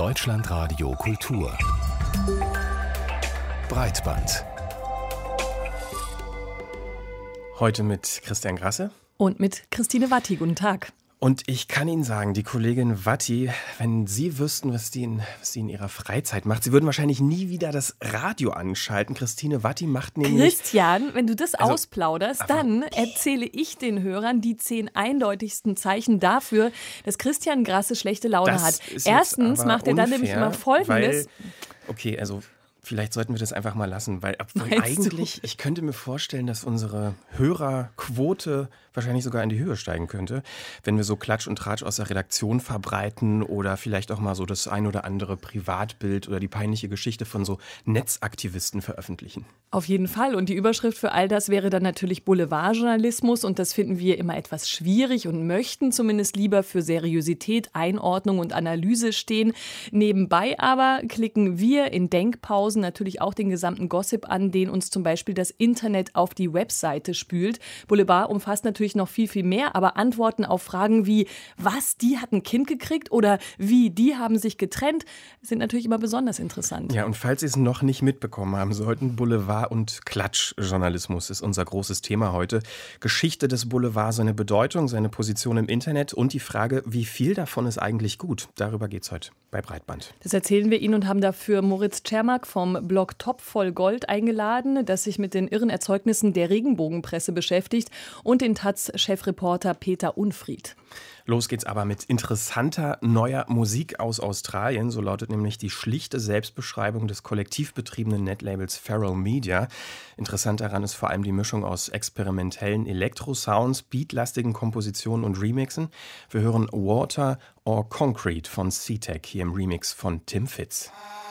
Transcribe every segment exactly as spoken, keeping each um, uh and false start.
Deutschlandradio Kultur Breitband. Heute mit Christian Grasse. Und mit Christine Watti. Guten Tag. Und ich kann Ihnen sagen, die Kollegin Watti, wenn Sie wüssten, was die, in, was sie in ihrer Freizeit macht, Sie würden wahrscheinlich nie wieder das Radio anschalten. Christine Watti macht nämlich... Christian, wenn du das also, ausplauderst, dann erzähle ich den Hörern die zehn eindeutigsten Zeichen dafür, dass Christian Grasse schlechte Laune das hat. ist Erstens macht er unfair, dann nämlich immer Folgendes. Weil, okay, also... Vielleicht sollten wir das einfach mal lassen, weil, weil eigentlich, ich könnte mir vorstellen, dass unsere Hörerquote wahrscheinlich sogar in die Höhe steigen könnte, wenn wir so Klatsch und Tratsch aus der Redaktion verbreiten oder vielleicht auch mal so das ein oder andere Privatbild oder die peinliche Geschichte von so Netzaktivisten veröffentlichen. Auf jeden Fall. Und die Überschrift für all das wäre dann natürlich Boulevardjournalismus. Und das finden wir immer etwas schwierig und möchten zumindest lieber für Seriosität, Einordnung und Analyse stehen. Nebenbei aber klicken wir in Denkpausen natürlich auch den gesamten Gossip an, den uns zum Beispiel das Internet auf die Webseite spült. Boulevard umfasst natürlich noch viel, viel mehr, aber Antworten auf Fragen wie, was, die hat ein Kind gekriegt oder wie, die haben sich getrennt, sind natürlich immer besonders interessant. Ja, und falls Sie es noch nicht mitbekommen haben sollten, Boulevard- und Klatschjournalismus ist unser großes Thema heute. Geschichte des Boulevard, seine Bedeutung, seine Position im Internet und die Frage, wie viel davon ist eigentlich gut? Darüber geht es heute bei Breitband. Das erzählen wir Ihnen und haben dafür Moritz Czermak vom Blog Top voll Gold eingeladen, das sich mit den irren Erzeugnissen der Regenbogenpresse beschäftigt, und den Taz-Chefreporter Peter Unfried. Los geht's aber mit interessanter neuer Musik aus Australien. So lautet nämlich die schlichte Selbstbeschreibung des kollektiv betriebenen Netlabels Feral Media. Interessant daran ist vor allem die Mischung aus experimentellen Elektro-Sounds, beatlastigen Kompositionen und Remixen. Wir hören Water or Concrete von C-Tech hier im Remix von Tim Fitz.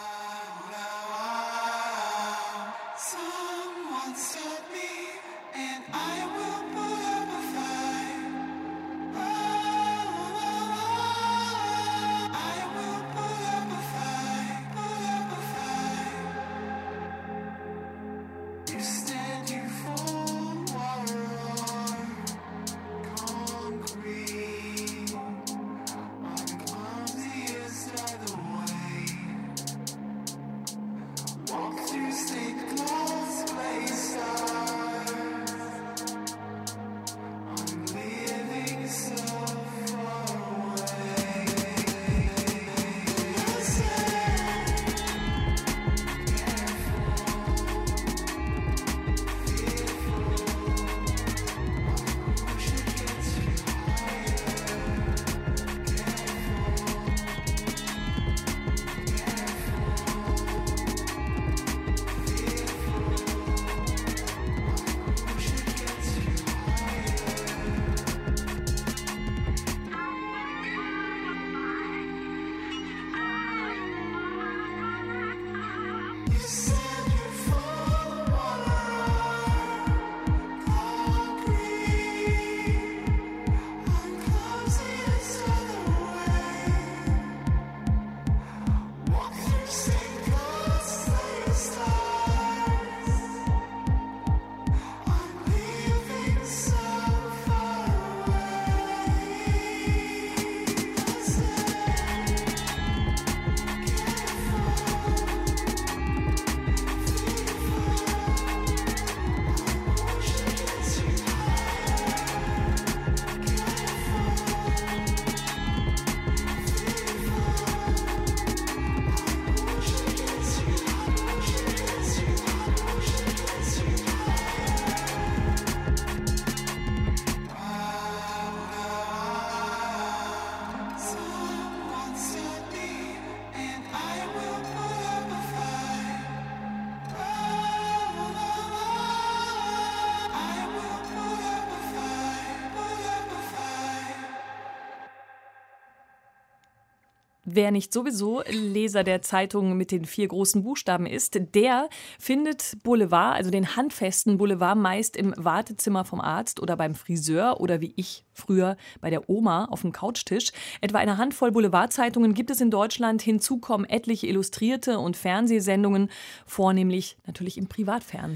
Wer nicht sowieso Leser der Zeitung mit den vier großen Buchstaben ist, der findet Boulevard, also den handfesten Boulevard, meist im Wartezimmer vom Arzt oder beim Friseur oder wie ich früher bei der Oma auf dem Couchtisch. Etwa eine Handvoll Boulevardzeitungen gibt es in Deutschland. Hinzu kommen etliche Illustrierte und Fernsehsendungen, vornehmlich natürlich im Privatfernsehen.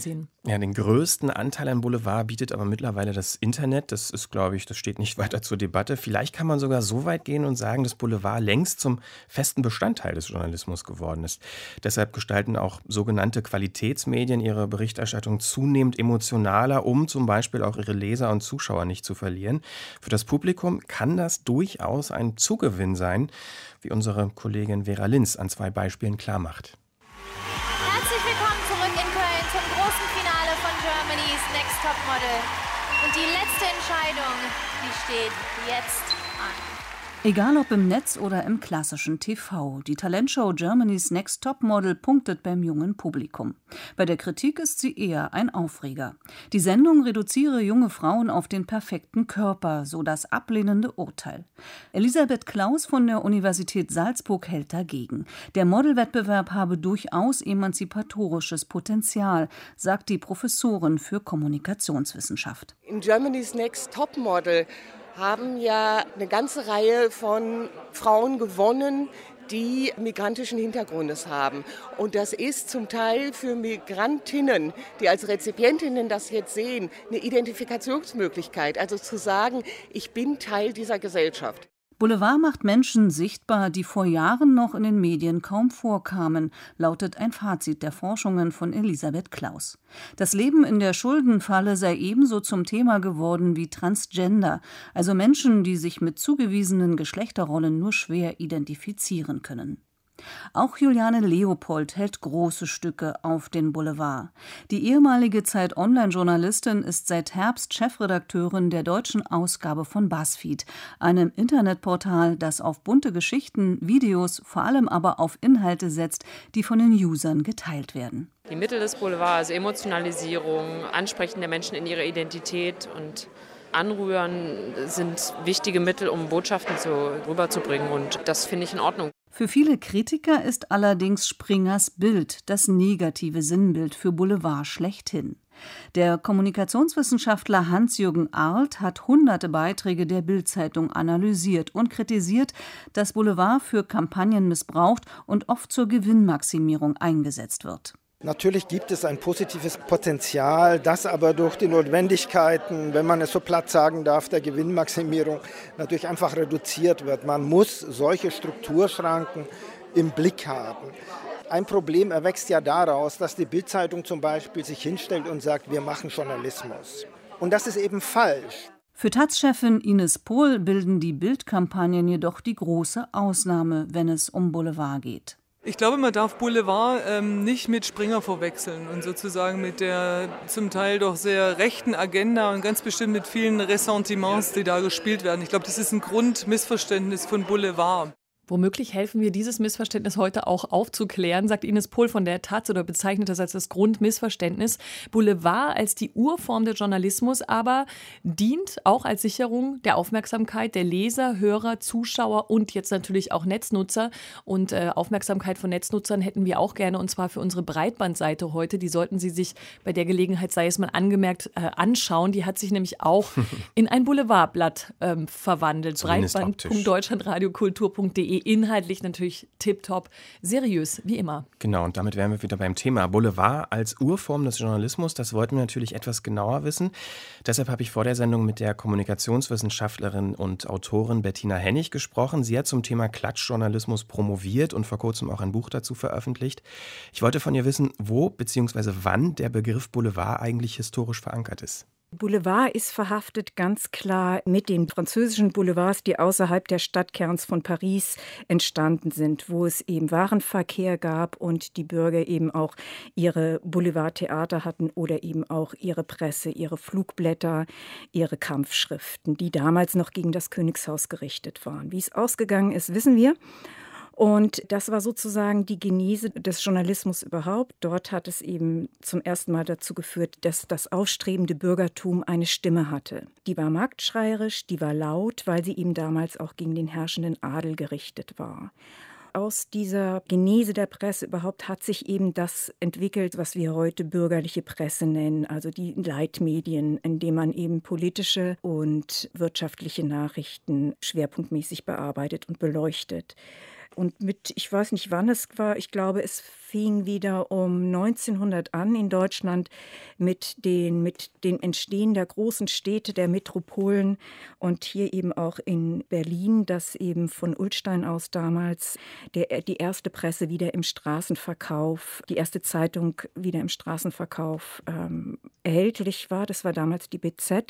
Ja, den größten Anteil am Boulevard bietet aber mittlerweile das Internet. Das ist, glaube ich, das steht nicht weiter zur Debatte. Vielleicht kann man sogar so weit gehen und sagen, dass Boulevard längst zum festen Bestandteil des Journalismus geworden ist. Deshalb gestalten auch sogenannte Qualitätsmedien ihre Berichterstattung zunehmend emotionaler, um zum Beispiel auch ihre Leser und Zuschauer nicht zu verlieren. Für das Publikum kann das durchaus ein Zugewinn sein, wie unsere Kollegin Vera Linz an zwei Beispielen klarmacht. Herzlich willkommen zurück in Köln zum großen Finale von Germany's Next Top Model. Und die letzte Entscheidung, die steht jetzt an. Egal ob im Netz oder im klassischen T V, die Talentshow Germany's Next Top Model punktet beim jungen Publikum. Bei der Kritik ist sie eher ein Aufreger. Die Sendung reduziere junge Frauen auf den perfekten Körper, so das ablehnende Urteil. Elisabeth Klaus von der Universität Salzburg hält dagegen. Der Modelwettbewerb habe durchaus emanzipatorisches Potenzial, sagt die Professorin für Kommunikationswissenschaft. In Germany's Next Top Model haben ja eine ganze Reihe von Frauen gewonnen, die migrantischen Hintergrundes haben. Und das ist zum Teil für Migrantinnen, die als Rezipientinnen das jetzt sehen, eine Identifikationsmöglichkeit. Also zu sagen, ich bin Teil dieser Gesellschaft. Boulevard macht Menschen sichtbar, die vor Jahren noch in den Medien kaum vorkamen, lautet ein Fazit der Forschungen von Elisabeth Klaus. Das Leben in der Schuldenfalle sei ebenso zum Thema geworden wie Transgender, also Menschen, die sich mit zugewiesenen Geschlechterrollen nur schwer identifizieren können. Auch Juliane Leopold hält große Stücke auf den Boulevard. Die ehemalige Zeit-Online-Journalistin ist seit Herbst Chefredakteurin der deutschen Ausgabe von BuzzFeed, einem Internetportal, das auf bunte Geschichten, Videos, vor allem aber auf Inhalte setzt, die von den Usern geteilt werden. Die Mittel des Boulevards, also Emotionalisierung, Ansprechen der Menschen in ihrer Identität und Anrühren sind wichtige Mittel, um Botschaften zu, rüberzubringen, und das finde ich in Ordnung. Für viele Kritiker ist allerdings Springers Bild das negative Sinnbild für Boulevard schlechthin. Der Kommunikationswissenschaftler Hans-Jürgen Arlt hat hunderte Beiträge der Bild-Zeitung analysiert und kritisiert, dass Boulevard für Kampagnen missbraucht und oft zur Gewinnmaximierung eingesetzt wird. Natürlich gibt es ein positives Potenzial, das aber durch die Notwendigkeiten, wenn man es so platt sagen darf, der Gewinnmaximierung natürlich einfach reduziert wird. Man muss solche Strukturschranken im Blick haben. Ein Problem erwächst ja daraus, dass die Bild-Zeitung zum Beispiel sich hinstellt und sagt, wir machen Journalismus. Und das ist eben falsch. Für Taz-Chefin Ines Pohl bilden die Bild-Kampagnen jedoch die große Ausnahme, wenn es um Boulevard geht. Ich glaube, man darf Boulevard ähm, nicht mit Springer verwechseln und sozusagen mit der zum Teil doch sehr rechten Agenda und ganz bestimmt mit vielen Ressentiments, die da gespielt werden. Ich glaube, das ist ein Grundmissverständnis von Boulevard. Womöglich helfen wir, dieses Missverständnis heute auch aufzuklären, sagt Ines Pohl von der Taz oder bezeichnet das als das Grundmissverständnis. Boulevard als die Urform des Journalismus aber dient auch als Sicherung der Aufmerksamkeit der Leser, Hörer, Zuschauer und jetzt natürlich auch Netznutzer. Und äh, Aufmerksamkeit von Netznutzern hätten wir auch gerne, und zwar für unsere Breitbandseite heute. Die sollten Sie sich bei der Gelegenheit, sei es mal angemerkt, äh, anschauen. Die hat sich nämlich auch in ein Boulevardblatt ähm, verwandelt. breitband punkt deutschlandradiokultur punkt de. Inhaltlich natürlich tipptopp, seriös, wie immer. Genau, und damit wären wir wieder beim Thema Boulevard als Urform des Journalismus. Das wollten wir natürlich etwas genauer wissen. Deshalb habe ich vor der Sendung mit der Kommunikationswissenschaftlerin und Autorin Bettina Hennig gesprochen. Sie hat zum Thema Klatschjournalismus promoviert und vor kurzem auch ein Buch dazu veröffentlicht. Ich wollte von ihr wissen, wo bzw. wann der Begriff Boulevard eigentlich historisch verankert ist. Boulevard ist verhaftet ganz klar mit den französischen Boulevards, die außerhalb der Stadtkerns von Paris entstanden sind, wo es eben Warenverkehr gab und die Bürger eben auch ihre Boulevardtheater hatten oder eben auch ihre Presse, ihre Flugblätter, ihre Kampfschriften, die damals noch gegen das Königshaus gerichtet waren. Wie es ausgegangen ist, wissen wir. Und das war sozusagen die Genese des Journalismus überhaupt. Dort hat es eben zum ersten Mal dazu geführt, dass das aufstrebende Bürgertum eine Stimme hatte. Die war marktschreierisch, die war laut, weil sie eben damals auch gegen den herrschenden Adel gerichtet war. Aus dieser Genese der Presse überhaupt hat sich eben das entwickelt, was wir heute bürgerliche Presse nennen, also die Leitmedien, in denen man eben politische und wirtschaftliche Nachrichten schwerpunktmäßig bearbeitet und beleuchtet. Und mit, ich weiß nicht, wann es war, ich glaube, es fing wieder um neunzehnhundert an in Deutschland mit den, mit dem Entstehen der großen Städte, der Metropolen und hier eben auch in Berlin, dass eben von Ullstein aus damals der, die erste Presse wieder im Straßenverkauf, die erste Zeitung wieder im Straßenverkauf ähm, erhältlich war. Das war damals die B Z.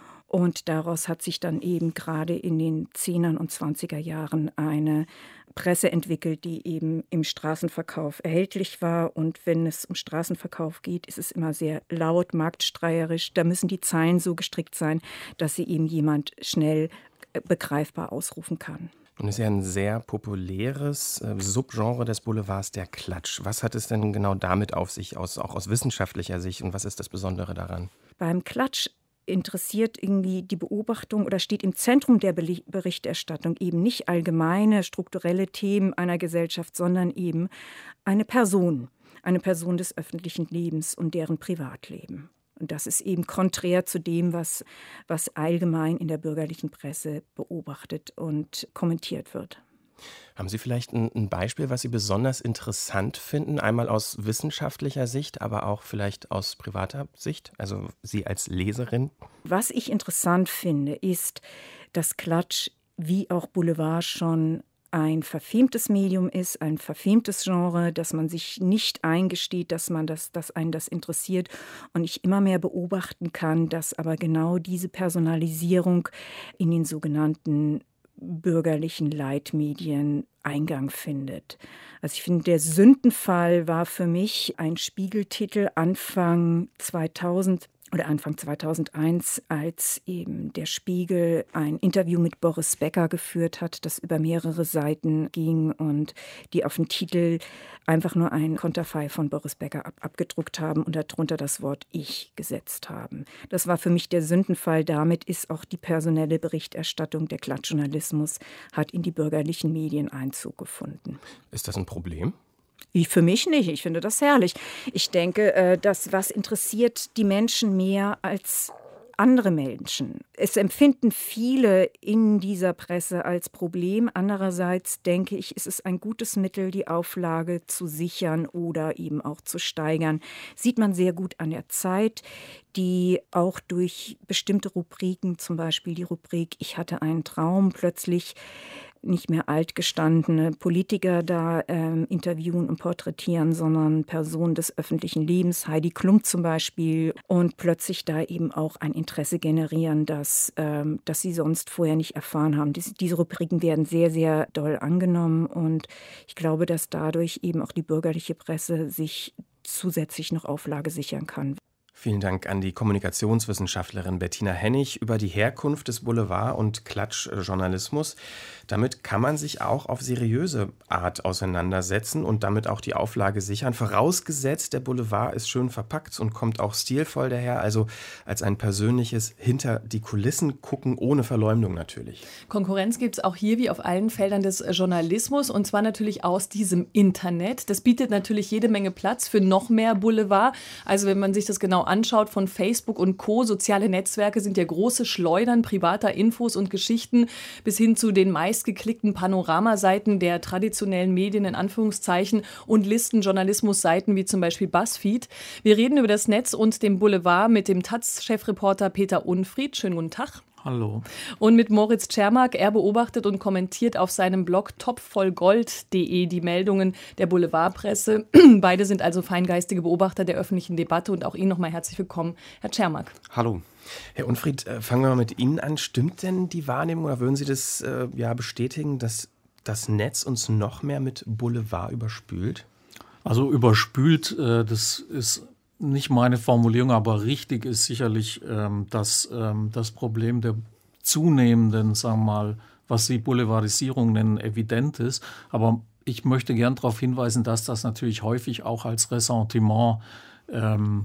Und daraus hat sich dann eben gerade in den Zehnern und Zwanziger Jahren eine Presse entwickelt, die eben im Straßenverkauf erhältlich war. Und wenn es um Straßenverkauf geht, ist es immer sehr laut, marktstreierisch. Da müssen die Zeilen so gestrickt sein, dass sie eben jemand schnell begreifbar ausrufen kann. Und es ist ja ein sehr populäres äh, Subgenre des Boulevards, der Klatsch. Was hat es denn genau damit auf sich, aus, auch aus wissenschaftlicher Sicht? Und was ist das Besondere daran? Beim Klatsch interessiert irgendwie die Beobachtung oder steht im Zentrum der Berichterstattung eben nicht allgemeine strukturelle Themen einer Gesellschaft, sondern eben eine Person, eine Person des öffentlichen Lebens und deren Privatleben. Und das ist eben konträr zu dem, was, was allgemein in der bürgerlichen Presse beobachtet und kommentiert wird. Haben Sie vielleicht ein, ein Beispiel, was Sie besonders interessant finden? Einmal aus wissenschaftlicher Sicht, aber auch vielleicht aus privater Sicht? Also Sie als Leserin? Was ich interessant finde, ist, dass Klatsch wie auch Boulevard schon ein verfemtes Medium ist, ein verfemtes Genre, dass man sich nicht eingesteht, dass man das, dass einen das interessiert. Und ich immer mehr beobachten kann, dass aber genau diese Personalisierung in den sogenannten bürgerlichen Leitmedien Eingang findet. Also ich finde, der Sündenfall war für mich ein Spiegeltitel Anfang zweitausend oder Anfang zweitausendeins, als eben der Spiegel ein Interview mit Boris Becker geführt hat, das über mehrere Seiten ging und die auf den Titel einfach nur ein Konterfei von Boris Becker ab, abgedruckt haben und darunter das Wort Ich gesetzt haben. Das war für mich der Sündenfall. Damit ist auch die personelle Berichterstattung, der Klatschjournalismus, hat in die bürgerlichen Medien Einzug gefunden. Ist das ein Problem? Für mich nicht. Ich finde das herrlich. Ich denke, das, was interessiert die Menschen mehr als andere Menschen. Es empfinden viele in dieser Presse als Problem. Andererseits denke ich, ist es ein gutes Mittel, die Auflage zu sichern oder eben auch zu steigern. Sieht man sehr gut an der Zeit, die auch durch bestimmte Rubriken, zum Beispiel die Rubrik Ich hatte einen Traum, plötzlich nicht mehr altgestandene Politiker da ähm, interviewen und porträtieren, sondern Personen des öffentlichen Lebens, Heidi Klum zum Beispiel, und plötzlich da eben auch ein Interesse generieren, das, ähm, das sie sonst vorher nicht erfahren haben. Diese, diese Rubriken werden sehr, sehr doll angenommen und ich glaube, dass dadurch eben auch die bürgerliche Presse sich zusätzlich noch Auflage sichern kann. Vielen Dank an die Kommunikationswissenschaftlerin Bettina Hennig über die Herkunft des Boulevard- und Klatschjournalismus. Damit kann man sich auch auf seriöse Art auseinandersetzen und damit auch die Auflage sichern. Vorausgesetzt, der Boulevard ist schön verpackt und kommt auch stilvoll daher, also als ein persönliches hinter die Kulissen gucken, ohne Verleumdung natürlich. Konkurrenz gibt es auch hier wie auf allen Feldern des Journalismus und zwar natürlich aus diesem Internet. Das bietet natürlich jede Menge Platz für noch mehr Boulevard. Also wenn man sich das genau anschaut von Facebook und Co. Soziale Netzwerke sind ja große Schleudern privater Infos und Geschichten bis hin zu den meistgeklickten Panoramaseiten der traditionellen Medien in Anführungszeichen und Listenjournalismusseiten wie zum Beispiel BuzzFeed. Wir reden über das Netz und den Boulevard mit dem Taz-Chefreporter Peter Unfried. Schönen guten Tag. Hallo. Und mit Moritz Czermak. Er beobachtet und kommentiert auf seinem Blog topvollgold punkt de die Meldungen der Boulevardpresse. Beide sind also feingeistige Beobachter der öffentlichen Debatte und auch Ihnen nochmal herzlich willkommen, Herr Czermak. Hallo. Herr Unfried, fangen wir mal mit Ihnen an. Stimmt denn die Wahrnehmung oder würden Sie das äh, ja bestätigen, dass das Netz uns noch mehr mit Boulevard überspült? Also überspült, äh, das ist nicht meine Formulierung, aber richtig ist sicherlich, ähm, dass ähm, das Problem der zunehmenden, sagen wir mal, was Sie Boulevardisierung nennen, evident ist. Aber ich möchte gern darauf hinweisen, dass das natürlich häufig auch als Ressentiment ähm,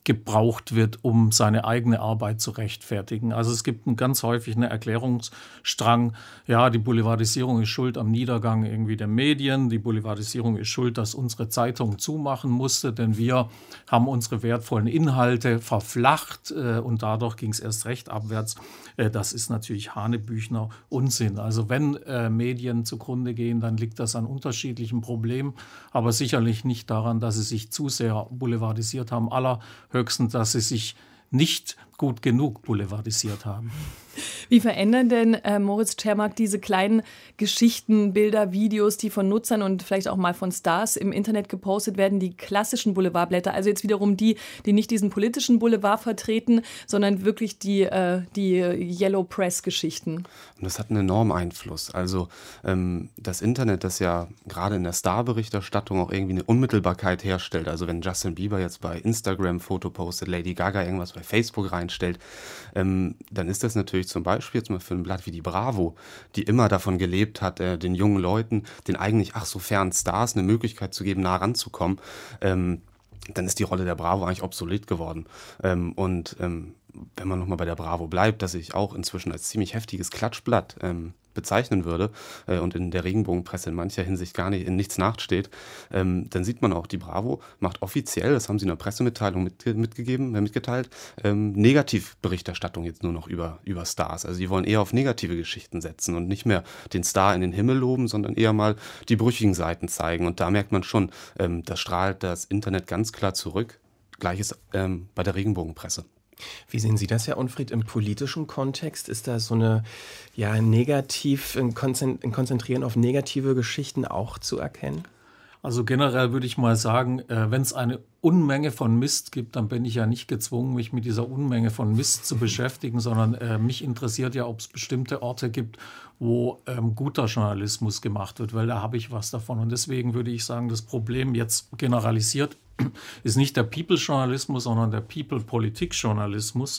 gebraucht wird, um seine eigene Arbeit zu rechtfertigen. Also es gibt einen ganz häufig einen Erklärungsstrang, ja, die Boulevardisierung ist schuld am Niedergang irgendwie der Medien, die Boulevardisierung ist schuld, dass unsere Zeitung zumachen musste, denn wir haben unsere wertvollen Inhalte verflacht äh, und dadurch ging es erst recht abwärts. Äh, das ist natürlich Hanebüchner Unsinn. Also wenn äh, Medien zugrunde gehen, dann liegt das an unterschiedlichen Problemen, aber sicherlich nicht daran, dass sie sich zu sehr boulevardisiert haben. Allerhöchstens, dass sie sich nicht gut genug boulevardisiert haben. Wie verändern denn, äh, Moritz Czermak, diese kleinen Geschichten, Bilder, Videos, die von Nutzern und vielleicht auch mal von Stars im Internet gepostet werden, die klassischen Boulevardblätter, also jetzt wiederum die, die nicht diesen politischen Boulevard vertreten, sondern wirklich die, äh, die Yellow Press-Geschichten? Und das hat einen enormen Einfluss. Also ähm, das Internet, das ja gerade in der Starberichterstattung auch irgendwie eine Unmittelbarkeit herstellt. Also wenn Justin Bieber jetzt bei Instagram ein Foto postet, Lady Gaga irgendwas bei Facebook reinstellt, ähm, dann ist das natürlich zum Beispiel jetzt mal für ein Blatt wie die Bravo, die immer davon gelebt hat, äh, den jungen Leuten, den eigentlich ach so fernen Stars eine Möglichkeit zu geben, nah ranzukommen, ähm, dann ist die Rolle der Bravo eigentlich obsolet geworden. Ähm, und ähm, wenn man nochmal bei der Bravo bleibt, das ich auch inzwischen als ziemlich heftiges Klatschblatt ähm, bezeichnen würde äh, und in der Regenbogenpresse in mancher Hinsicht gar nicht in nichts nachsteht, ähm, dann sieht man auch, die Bravo macht offiziell, das haben sie in der Pressemitteilung mit, mitgegeben, äh, mitgeteilt, ähm, Negativberichterstattung jetzt nur noch über, über Stars. Also die wollen eher auf negative Geschichten setzen und nicht mehr den Star in den Himmel loben, sondern eher mal die brüchigen Seiten zeigen. Und da merkt man schon, ähm, das strahlt das Internet ganz klar zurück. Gleiches ähm, bei der Regenbogenpresse. Wie sehen Sie das, Herr Unfried, im politischen Kontext? Ist da so eine ja, negativ, ein Konzentrieren auf negative Geschichten auch zu erkennen? Also generell würde ich mal sagen, äh, wenn es eine Unmenge von Mist gibt, dann bin ich ja nicht gezwungen, mich mit dieser Unmenge von Mist zu beschäftigen, sondern äh, mich interessiert ja, ob es bestimmte Orte gibt, wo ähm, guter Journalismus gemacht wird, weil da habe ich was davon. Und deswegen würde ich sagen, das Problem jetzt generalisiert ist nicht der People-Journalismus, sondern der People-Politik-Journalismus.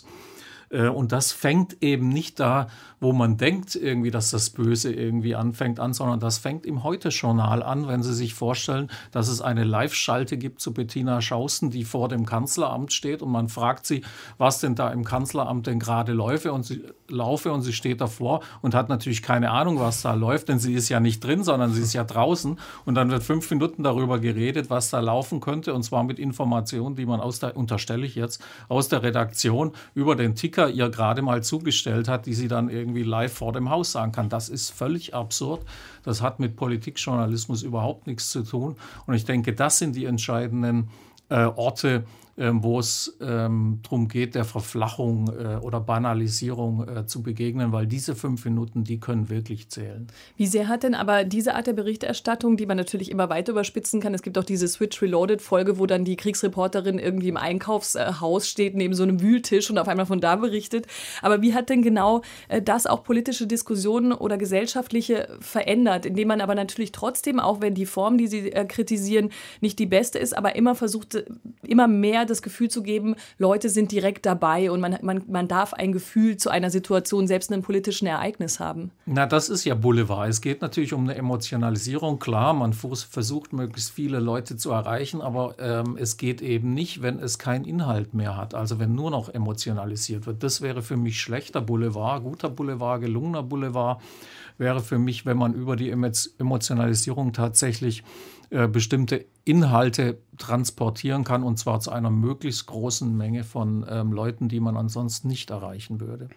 Und das fängt eben nicht da, wo man denkt, irgendwie, dass das Böse irgendwie anfängt an, sondern das fängt im Heute-Journal an, wenn Sie sich vorstellen, dass es eine Live-Schalte gibt zu Bettina Schausten, die vor dem Kanzleramt steht und man fragt sie, was denn da im Kanzleramt denn gerade laufe und sie laufe und sie steht davor und hat natürlich keine Ahnung, was da läuft, denn sie ist ja nicht drin, sondern sie ist ja draußen und dann wird fünf Minuten darüber geredet, was da laufen könnte und zwar mit Informationen, die man aus der, unterstelle ich jetzt, aus der Redaktion über den Ticker ihr gerade mal zugestellt hat, die sie dann irgendwie live vor dem Haus sagen kann. Das ist völlig absurd. Das hat mit Politikjournalismus überhaupt nichts zu tun. Und ich denke, das sind die entscheidenden äh, Orte, äh, wo es ähm, darum geht, der Verflachung äh, oder Banalisierung äh, zu begegnen, weil diese fünf Minuten, die können wirklich zählen. Wie sehr hat denn aber diese Art der Berichterstattung, die man natürlich immer weiter überspitzen kann, es gibt auch diese Switch Reloaded-Folge, wo dann die Kriegsreporterin irgendwie im Einkaufshaus steht, neben so einem Wühltisch und auf einmal von da berichtet. Aber wie hat denn genau äh, das auch politische Diskussionen oder gesellschaftliche verändert, indem man aber natürlich trotzdem, auch wenn die Form, die Sie äh, kritisieren, nicht die beste ist, aber immer versucht, immer mehr das Gefühl zu geben, Leute sind direkt dabei und man, man, man darf ein Gefühl zu einer Situation, selbst einem politischen Ereignis haben. Na, das ist ja Boulevard. Es geht natürlich um eine Emotionalisierung. Klar, man versucht, möglichst viele Leute zu erreichen, aber ähm, es geht eben nicht, wenn es keinen Inhalt mehr hat. Also wenn nur noch emotionalisiert wird. Das wäre für mich schlechter Boulevard. Guter Boulevard, gelungener Boulevard wäre für mich, wenn man über die Emotionalisierung tatsächlich äh, bestimmte Inhalte transportieren kann, und zwar zu einer möglichst großen Menge von ähm, Leuten, die man ansonsten nicht erreichen würde.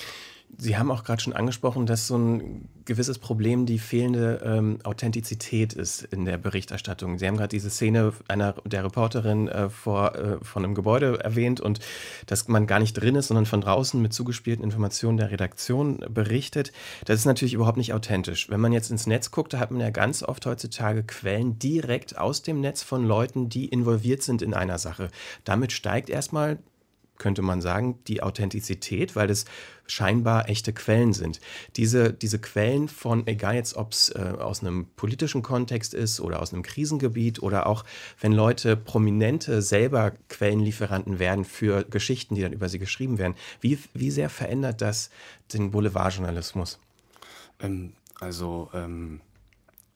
Sie haben auch gerade schon angesprochen, dass so ein gewisses Problem die fehlende ähm, Authentizität ist in der Berichterstattung. Sie haben gerade diese Szene einer der Reporterin äh, vor äh, von einem Gebäude erwähnt und dass man gar nicht drin ist, sondern von draußen mit zugespielten Informationen der Redaktion berichtet. Das ist natürlich überhaupt nicht authentisch. Wenn man jetzt ins Netz guckt, da hat man ja ganz oft heutzutage Quellen direkt aus dem Netz von Leuten, die involviert sind in einer Sache. Damit steigt erstmal, könnte man sagen, die Authentizität, weil es scheinbar echte Quellen sind. Diese, diese Quellen von, egal jetzt, ob es äh, aus einem politischen Kontext ist oder aus einem Krisengebiet oder auch, wenn Leute, Prominente selber Quellenlieferanten werden für Geschichten, die dann über sie geschrieben werden, wie, wie sehr verändert das den Boulevardjournalismus? Ähm, also, ähm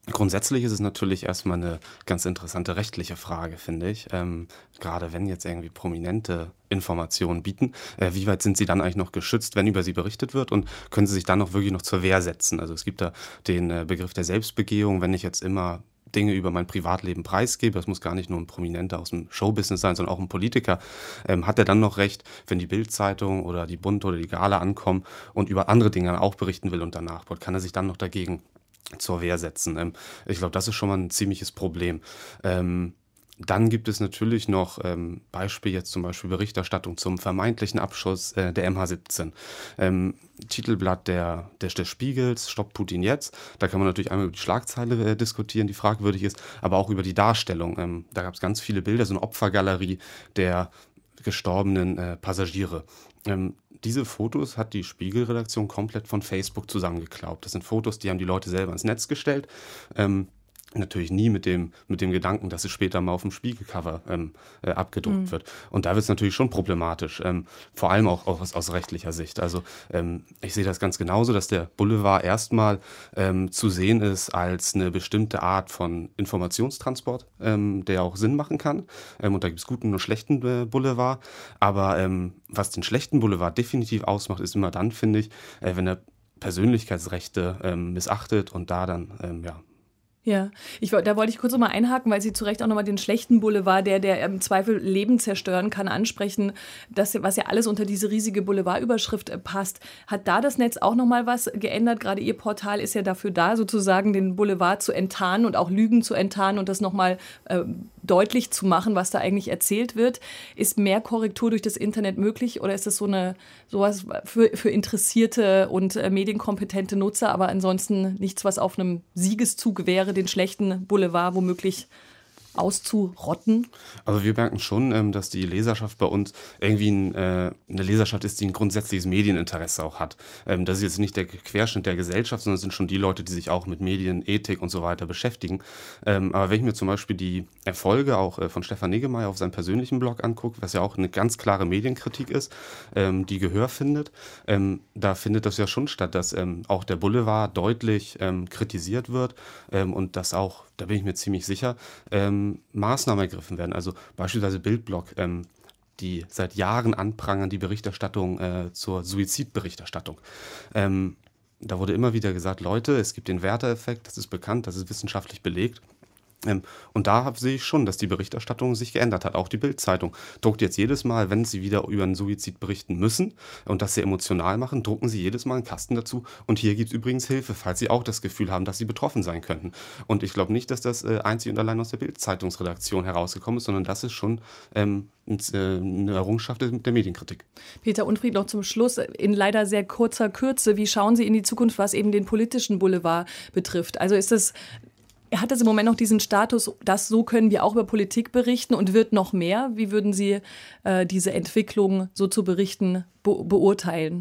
Grundsätzlich ist es natürlich erstmal eine ganz interessante rechtliche Frage, finde ich. Ähm, gerade wenn jetzt irgendwie prominente Informationen bieten, äh, wie weit sind sie dann eigentlich noch geschützt, wenn über sie berichtet wird, und können sie sich dann auch wirklich noch zur Wehr setzen? Also es gibt da den äh, Begriff der Selbstbegehung, wenn ich jetzt immer Dinge über mein Privatleben preisgebe, das muss gar nicht nur ein Prominenter aus dem Showbusiness sein, sondern auch ein Politiker, ähm, hat er dann noch recht, wenn die Bild-Zeitung oder die Bund oder die Gala ankommen und über andere Dinge dann auch berichten will und danach, kann er sich dann noch dagegen zur Wehr setzen. Ähm, ich glaube, das ist schon mal ein ziemliches Problem. Ähm, Dann gibt es natürlich noch ähm, Beispiel jetzt zum Beispiel Berichterstattung zum vermeintlichen Abschuss äh, der M H siebzehn. Ähm, Titelblatt der, der, des Spiegels, Stopp Putin jetzt. Da kann man natürlich einmal über die Schlagzeile äh, diskutieren, die fragwürdig ist, aber auch über die Darstellung. Ähm, da gab es ganz viele Bilder, so eine Opfergalerie der gestorbenen äh, Passagiere. Ähm, diese Fotos hat die Spiegel-Redaktion komplett von Facebook zusammengeklaubt. Das sind Fotos, die haben die Leute selber ins Netz gestellt. Ähm, Natürlich nie mit dem, mit dem Gedanken, dass es später mal auf dem Spiegelcover ähm, äh, abgedruckt mhm. wird. Und da wird es natürlich schon problematisch, ähm, vor allem auch, auch aus, aus rechtlicher Sicht. Also ähm, ich sehe das ganz genauso, dass der Boulevard erstmal ähm, zu sehen ist als eine bestimmte Art von Informationstransport, ähm, der auch Sinn machen kann. Ähm, und da gibt es guten und schlechten äh, Boulevard. Aber ähm, was den schlechten Boulevard definitiv ausmacht, ist immer dann, finde ich, äh, wenn er Persönlichkeitsrechte ähm, missachtet und da dann, ähm, ja, Ja, ich, da wollte ich kurz noch mal einhaken, weil Sie zu Recht auch nochmal den schlechten Boulevard, der, der im Zweifel Leben zerstören kann, ansprechen, das, was ja alles unter diese riesige Boulevardüberschrift passt. Hat da das Netz auch nochmal was geändert? Gerade Ihr Portal ist ja dafür da, sozusagen den Boulevard zu enttarnen und auch Lügen zu enttarnen und das nochmal äh, deutlich zu machen, was da eigentlich erzählt wird. Ist mehr Korrektur durch das Internet möglich oder ist das so eine sowas für, für interessierte und äh, medienkompetente Nutzer, aber ansonsten nichts, was auf einem Siegeszug wäre, den schlechten Boulevard womöglich auszurotten? Also wir merken schon, dass die Leserschaft bei uns irgendwie ein, eine Leserschaft ist, die ein grundsätzliches Medieninteresse auch hat. Das ist jetzt nicht der Querschnitt der Gesellschaft, sondern es sind schon die Leute, die sich auch mit Medien, Ethik und so weiter beschäftigen. Aber wenn ich mir zum Beispiel die Erfolge auch von Stefan Niggemeier auf seinem persönlichen Blog angucke, was ja auch eine ganz klare Medienkritik ist, die Gehör findet, da findet das ja schon statt, dass auch der Boulevard deutlich kritisiert wird und dass auch, da bin ich mir ziemlich sicher, ähm, Maßnahmen ergriffen werden. Also beispielsweise Bildblog, ähm, die seit Jahren anprangern die Berichterstattung äh, zur Suizidberichterstattung. Ähm, da wurde immer wieder gesagt, Leute, es gibt den Werther-Effekt, das ist bekannt, das ist wissenschaftlich belegt. Ähm, und da sehe ich schon, dass die Berichterstattung sich geändert hat. Auch die Bild-Zeitung druckt jetzt jedes Mal, wenn sie wieder über einen Suizid berichten müssen und das sehr emotional machen, drucken sie jedes Mal einen Kasten dazu. Und hier gibt es übrigens Hilfe, falls sie auch das Gefühl haben, dass sie betroffen sein könnten. Und ich glaube nicht, dass das äh, einzig und allein aus der Bild-Zeitungsredaktion herausgekommen ist, sondern das ist schon ähm, eine Errungenschaft mit der Medienkritik. Peter Unfried, noch zum Schluss in leider sehr kurzer Kürze. Wie schauen Sie in die Zukunft, was eben den politischen Boulevard betrifft? Also ist das Hat das im Moment noch diesen Status, dass so können wir auch über Politik berichten und wird noch mehr? Wie würden Sie äh, diese Entwicklung so zu berichten be- beurteilen?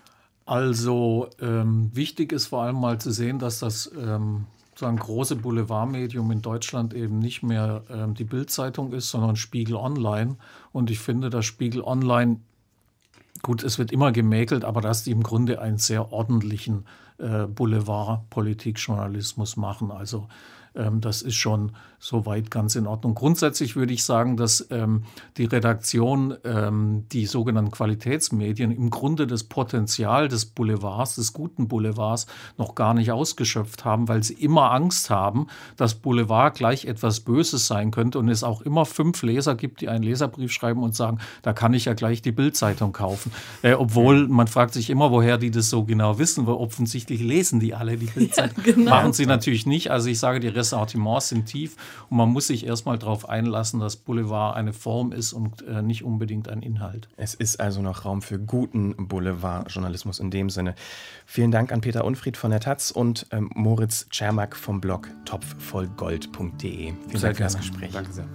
Also ähm, wichtig ist vor allem mal zu sehen, dass das ähm, so ein großes Boulevardmedium in Deutschland eben nicht mehr ähm, die Bild-Zeitung ist, sondern Spiegel Online. Und ich finde, dass Spiegel Online, gut, es wird immer gemäkelt, aber dass die im Grunde einen sehr ordentlichen äh, Boulevard-Politik-Journalismus machen. Also ähm, das ist schon soweit ganz in Ordnung. Grundsätzlich würde ich sagen, dass ähm, die Redaktion, ähm, die sogenannten Qualitätsmedien, im Grunde das Potenzial des Boulevards, des guten Boulevards, noch gar nicht ausgeschöpft haben, weil sie immer Angst haben, dass Boulevard gleich etwas Böses sein könnte und es auch immer fünf Leser gibt, die einen Leserbrief schreiben und sagen, da kann ich ja gleich die Bild-Zeitung kaufen. Äh, obwohl, man fragt sich immer, woher die das so genau wissen, weil offensichtlich lesen die alle die Bild-Zeitung. Ja, genau. Machen sie natürlich nicht. Also ich sage, die Ressentiments sind tief und man muss sich erstmal darauf einlassen, dass Boulevard eine Form ist und äh, nicht unbedingt ein Inhalt. Es ist also noch Raum für guten Boulevardjournalismus in dem Sinne. Vielen Dank an Peter Unfried von der Taz und ähm, Moritz Czermak vom Blog topfvollgold punkt de. Vielen sehr Dank für das gerne. Gespräch. Danke sehr.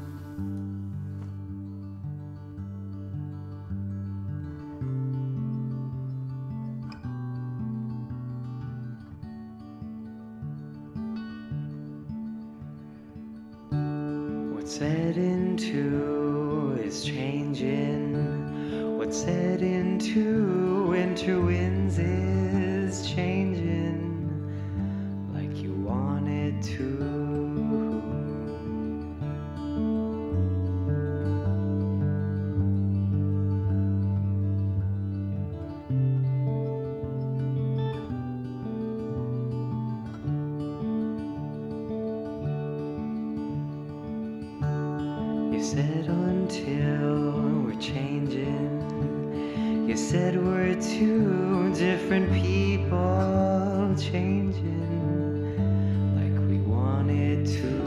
What's set into is changing. What's set into winter winds is changing. Like you want it to. said until we're changing. You said we're two different people changing like we wanted to.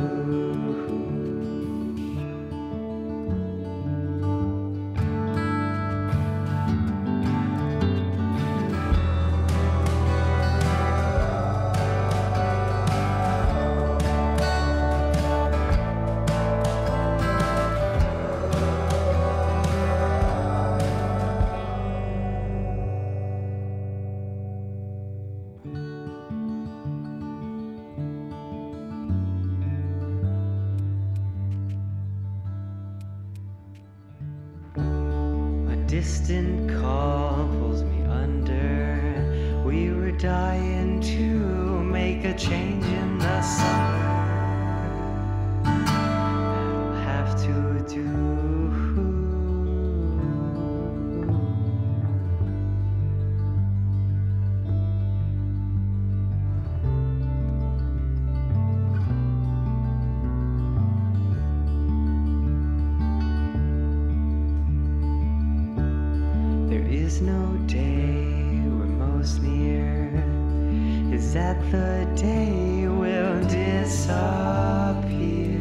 Distant call pulls me under. We were dying to make a change in the summer. That'll have to do. There's no day we're most near. Is that the day we'll disappear?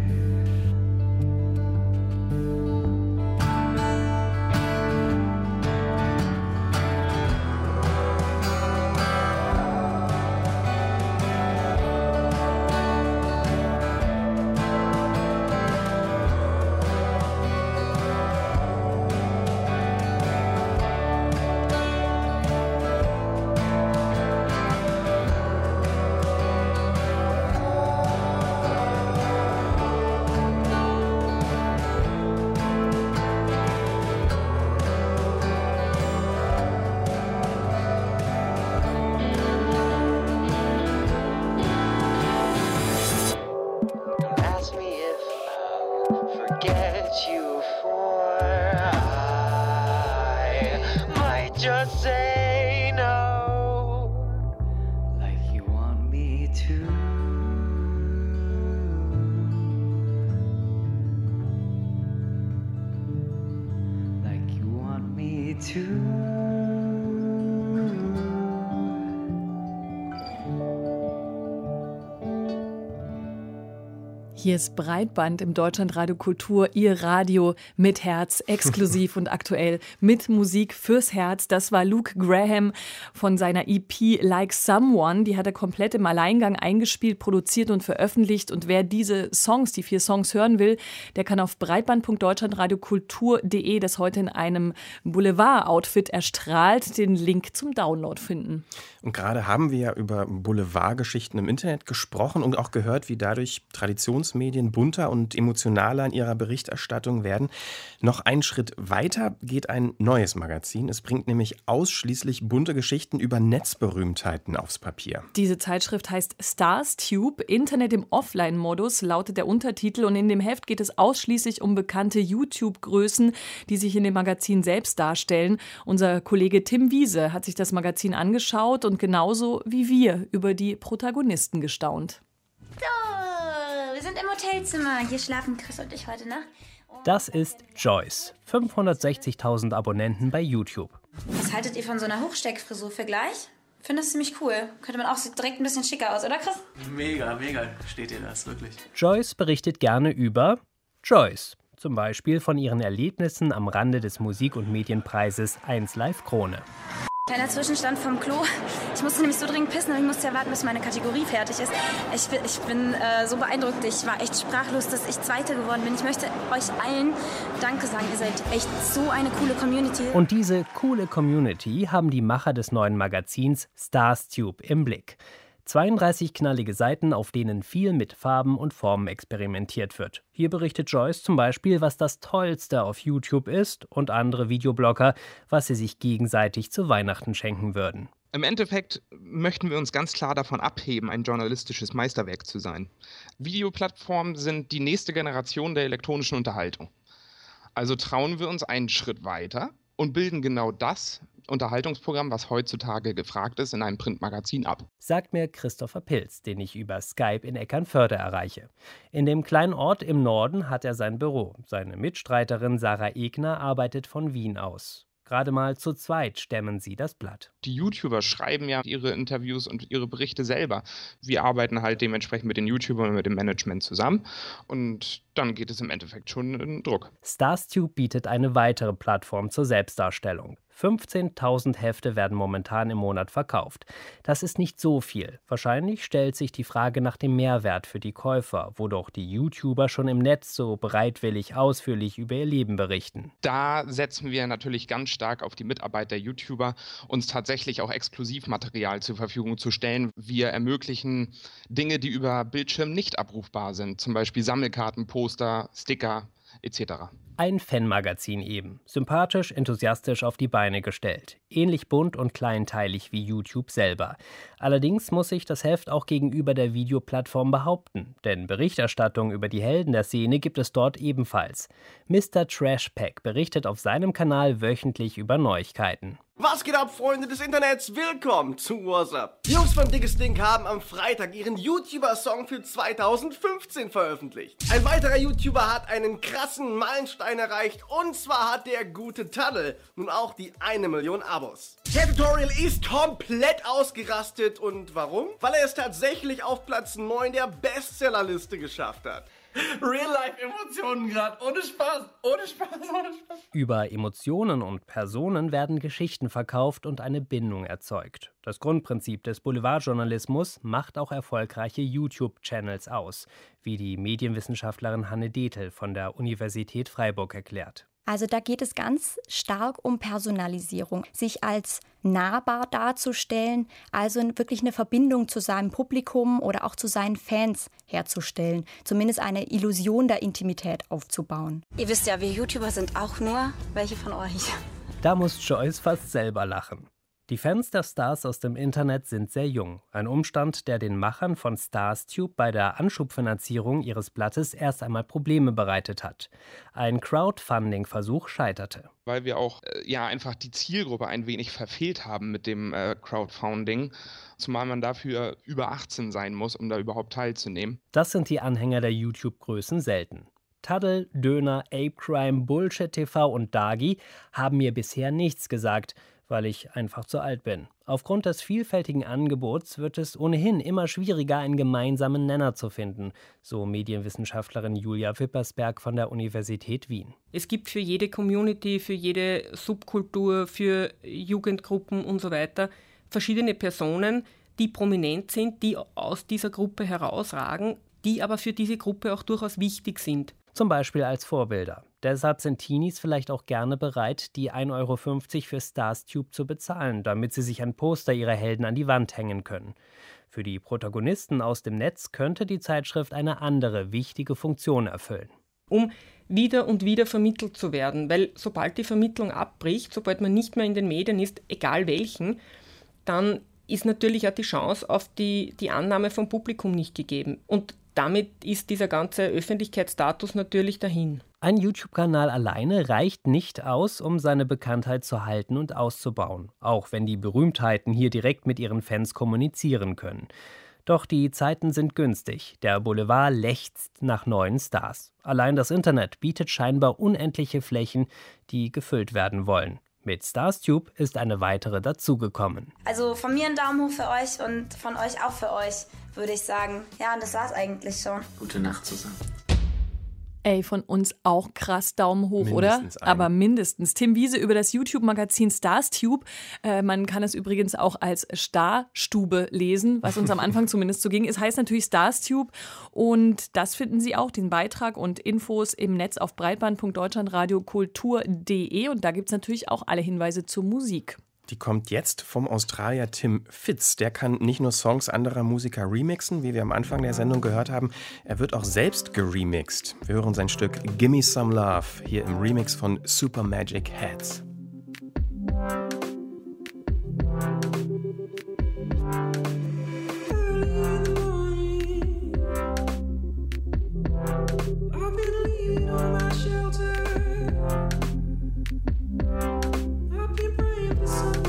Just say no, like you want me to. Like you want me to. Hier ist Breitband im Deutschlandradio Kultur, Ihr Radio mit Herz, exklusiv und aktuell mit Musik fürs Herz. Das war Luke Graham von seiner E P Like Someone. Die hat er komplett im Alleingang eingespielt, produziert und veröffentlicht. Und wer diese Songs, die vier Songs hören will, der kann auf breitband punkt deutschlandradiokultur punkt de, das heute in einem Boulevard-Outfit erstrahlt, den Link zum Download finden. Und gerade haben wir ja über Boulevardgeschichten im Internet gesprochen und auch gehört, wie dadurch Traditionsmedien bunter und emotionaler in ihrer Berichterstattung werden. Noch einen Schritt weiter geht ein neues Magazin. Es bringt nämlich ausschließlich bunte Geschichten über Netzberühmtheiten aufs Papier. Diese Zeitschrift heißt StarsTube, Internet im Offline-Modus, lautet der Untertitel. Und in dem Heft geht es ausschließlich um bekannte YouTube-Größen, die sich in dem Magazin selbst darstellen. Unser Kollege Tim Wiese hat sich das Magazin angeschaut und genauso wie wir über die Protagonisten gestaunt. So, wir sind im Hotelzimmer. Hier schlafen Chris und ich heute Nacht. Das ist Joyce, fünfhundertsechzigtausend Abonnenten bei YouTube. Was haltet ihr von so einer Hochsteckfrisur für gleich? Ich finde das ziemlich cool. Könnte man auch sieht direkt ein bisschen schicker aus, oder Chris? Mega, mega steht dir das, wirklich. Joyce berichtet gerne über Joyce. Zum Beispiel von ihren Erlebnissen am Rande des Musik- und Medienpreises eins Live Krone. Kleiner Zwischenstand vom Klo. Ich musste nämlich so dringend pissen, aber ich musste ja warten, bis meine Kategorie fertig ist. Ich, ich bin äh, so beeindruckt. Ich war echt sprachlos, dass ich Zweite geworden bin. Ich möchte euch allen Danke sagen. Ihr seid echt so eine coole Community. Und diese coole Community haben die Macher des neuen Magazins StarsTube im Blick. zweiunddreißig knallige Seiten, auf denen viel mit Farben und Formen experimentiert wird. Hier berichtet Joyce zum Beispiel, was das Tollste auf YouTube ist und andere Videoblogger, was sie sich gegenseitig zu Weihnachten schenken würden. Im Endeffekt möchten wir uns ganz klar davon abheben, ein journalistisches Meisterwerk zu sein. Videoplattformen sind die nächste Generation der elektronischen Unterhaltung. Also trauen wir uns einen Schritt weiter und bilden genau das Unterhaltungsprogramm, was heutzutage gefragt ist, in einem Printmagazin ab. Sagt mir Christopher Pilz, den ich über Skype in Eckernförde erreiche. In dem kleinen Ort im Norden hat er sein Büro. Seine Mitstreiterin Sarah Egner arbeitet von Wien aus. Gerade mal zu zweit stemmen sie das Blatt. Die YouTuber schreiben ja ihre Interviews und ihre Berichte selber. Wir arbeiten halt dementsprechend mit den YouTubern und mit dem Management zusammen und dann geht es im Endeffekt schon in Druck. StarsTube bietet eine weitere Plattform zur Selbstdarstellung. fünfzehntausend Hefte werden momentan im Monat verkauft. Das ist nicht so viel. Wahrscheinlich stellt sich die Frage nach dem Mehrwert für die Käufer, wo doch die YouTuber schon im Netz so bereitwillig ausführlich über ihr Leben berichten. Da setzen wir natürlich ganz stark auf die Mitarbeit der YouTuber, uns tatsächlich auch Exklusivmaterial zur Verfügung zu stellen. Wir ermöglichen Dinge, die über Bildschirm nicht abrufbar sind, zum Beispiel Sammelkarten, Poster, Sticker et cetera. Ein Fanmagazin eben. Sympathisch, enthusiastisch auf die Beine gestellt. Ähnlich bunt und kleinteilig wie YouTube selber. Allerdings muss sich das Heft auch gegenüber der Videoplattform behaupten. Denn Berichterstattung über die Helden der Szene gibt es dort ebenfalls. Mister Trashpack berichtet auf seinem Kanal wöchentlich über Neuigkeiten. Was geht ab, Freunde des Internets? Willkommen zu WhatsApp. Die Jungs von Dickes Ding haben am Freitag ihren YouTuber-Song für zweitausendfünfzehn veröffentlicht. Ein weiterer YouTuber hat einen krassen Meilenstein erreicht und zwar hat der gute Taddel nun auch die eine Million Abos. Der Tutorial ist komplett ausgerastet und warum? Weil er es tatsächlich auf Platz neun der Bestsellerliste geschafft hat. Real-Life-Emotionen gerade, ohne Spaß, ohne Spaß, ohne Spaß. Über Emotionen und Personen werden Geschichten verkauft und eine Bindung erzeugt. Das Grundprinzip des Boulevardjournalismus macht auch erfolgreiche YouTube-Channels aus, wie die Medienwissenschaftlerin Hanne Detel von der Universität Freiburg erklärt. Also da geht es ganz stark um Personalisierung, sich als nahbar darzustellen, also wirklich eine Verbindung zu seinem Publikum oder auch zu seinen Fans herzustellen, zumindest eine Illusion der Intimität aufzubauen. Ihr wisst ja, wir YouTuber sind auch nur welche von euch. Da muss Joyce fast selber lachen. Die Fans der Stars aus dem Internet sind sehr jung. Ein Umstand, der den Machern von StarsTube bei der Anschubfinanzierung ihres Blattes erst einmal Probleme bereitet hat. Ein Crowdfunding-Versuch scheiterte. Weil wir auch äh, ja einfach die Zielgruppe ein wenig verfehlt haben mit dem äh, Crowdfunding, zumal man dafür über achtzehn sein muss, um da überhaupt teilzunehmen. Das sind die Anhänger der YouTube-Größen selten. Taddel, Döner, Apecrime, Bullshit T V und Dagi haben mir bisher nichts gesagt, weil ich einfach zu alt bin. Aufgrund des vielfältigen Angebots wird es ohnehin immer schwieriger, einen gemeinsamen Nenner zu finden, so Medienwissenschaftlerin Julia Wippersberg von der Universität Wien. Es gibt für jede Community, für jede Subkultur, für Jugendgruppen und so weiter verschiedene Personen, die prominent sind, die aus dieser Gruppe herausragen, die aber für diese Gruppe auch durchaus wichtig sind. Zum Beispiel als Vorbilder. Deshalb sind Teenies vielleicht auch gerne bereit, die ein Euro fünfzig für StarsTube zu bezahlen, damit sie sich ein Poster ihrer Helden an die Wand hängen können. Für die Protagonisten aus dem Netz könnte die Zeitschrift eine andere wichtige Funktion erfüllen. Um wieder und wieder vermittelt zu werden, weil sobald die Vermittlung abbricht, sobald man nicht mehr in den Medien ist, egal welchen, dann ist natürlich auch die Chance auf die, die Annahme vom Publikum nicht gegeben. Und damit ist dieser ganze Öffentlichkeitsstatus natürlich dahin. Ein YouTube-Kanal alleine reicht nicht aus, um seine Bekanntheit zu halten und auszubauen, auch wenn die Berühmtheiten hier direkt mit ihren Fans kommunizieren können. Doch die Zeiten sind günstig. Der Boulevard lechzt nach neuen Stars. Allein das Internet bietet scheinbar unendliche Flächen, die gefüllt werden wollen. Mit StarsTube ist eine weitere dazugekommen. Also von mir einen Daumen hoch für euch und von euch auch für euch, würde ich sagen. Ja, und das war's eigentlich schon. Gute Nacht zusammen. Ey, von uns auch krass Daumen hoch, Mindestens oder? einen. Aber mindestens. Tim Wiese über das YouTube-Magazin StarsTube. Äh, man kann es übrigens auch als Starstube lesen, was uns am Anfang zumindest so ging. Es heißt natürlich StarsTube und das finden Sie auch, den Beitrag und Infos im Netz auf breitband punkt deutschlandradiokultur punkt de und da gibt es natürlich auch alle Hinweise zur Musik. Die kommt jetzt vom Australier Tim Fitz. Der kann nicht nur Songs anderer Musiker remixen, wie wir am Anfang der Sendung gehört haben, er wird auch selbst geremixt. Wir hören sein Stück Gimme Some Love hier im Remix von Super Magic Heads. I've been praying for some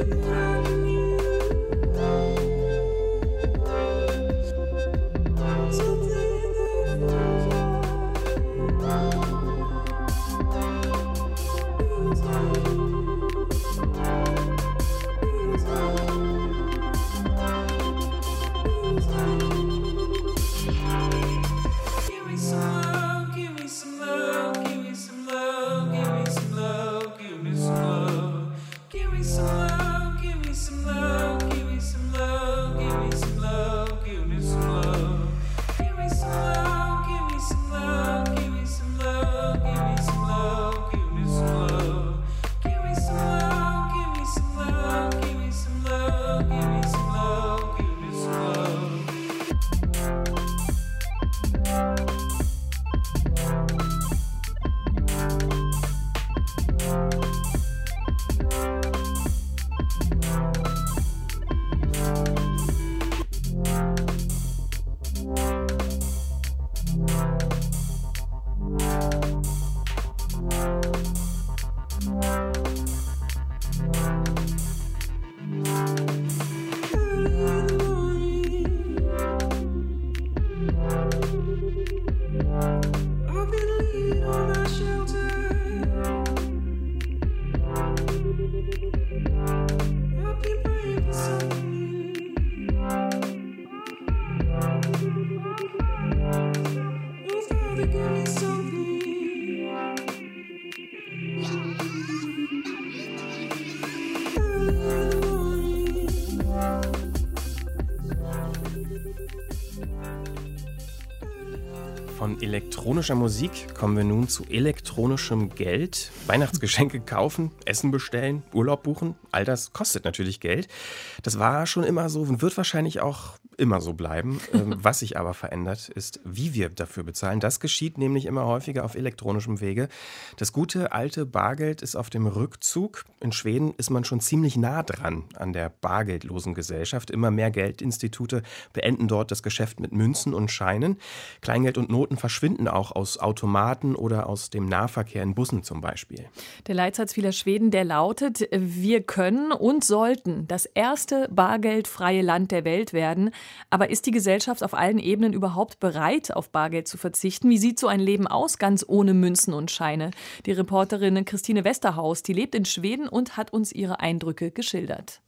Von elektronischer Musik kommen wir nun zu elektronischem Geld. Weihnachtsgeschenke kaufen, Essen bestellen, Urlaub buchen, all das kostet natürlich Geld. Das war schon immer so und wird wahrscheinlich auch immer so bleiben. Was sich aber verändert, ist, wie wir dafür bezahlen. Das geschieht nämlich immer häufiger auf elektronischem Wege. Das gute alte Bargeld ist auf dem Rückzug. In Schweden ist man schon ziemlich nah dran an der bargeldlosen Gesellschaft. Immer mehr Geldinstitute beenden dort das Geschäft mit Münzen und Scheinen. Kleingeld und Noten verschwinden auch aus Automaten oder aus dem Nahverkehr in Bussen zum Beispiel. Der Leitsatz vieler Schweden, der lautet: Wir können und sollten das erste bargeldfreie Land der Welt werden. Aber ist die Gesellschaft auf allen Ebenen überhaupt bereit, auf Bargeld zu verzichten? Wie sieht so ein Leben aus, ganz ohne Münzen und Scheine? Die Reporterin Christine Westerhaus, die lebt in Schweden und hat uns ihre Eindrücke geschildert.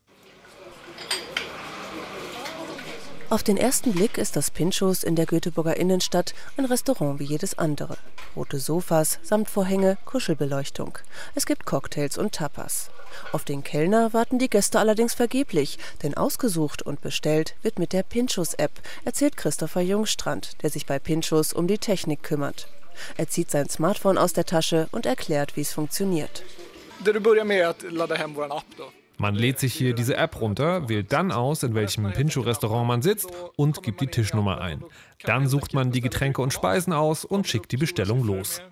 Auf den ersten Blick ist das Pinchos in der Göteborger Innenstadt ein Restaurant wie jedes andere. Rote Sofas, Samtvorhänge, Kuschelbeleuchtung. Es gibt Cocktails und Tapas. Auf den Kellner warten die Gäste allerdings vergeblich, denn ausgesucht und bestellt wird mit der Pinchos-App, erzählt Christopher Jungstrand, der sich bei Pinchos um die Technik kümmert. Er zieht sein Smartphone aus der Tasche und erklärt, wie es funktioniert. Man lädt sich hier diese App runter, wählt dann aus, in welchem Pincho-Restaurant man sitzt und gibt die Tischnummer ein. Dann sucht man die Getränke und Speisen aus und schickt die Bestellung los.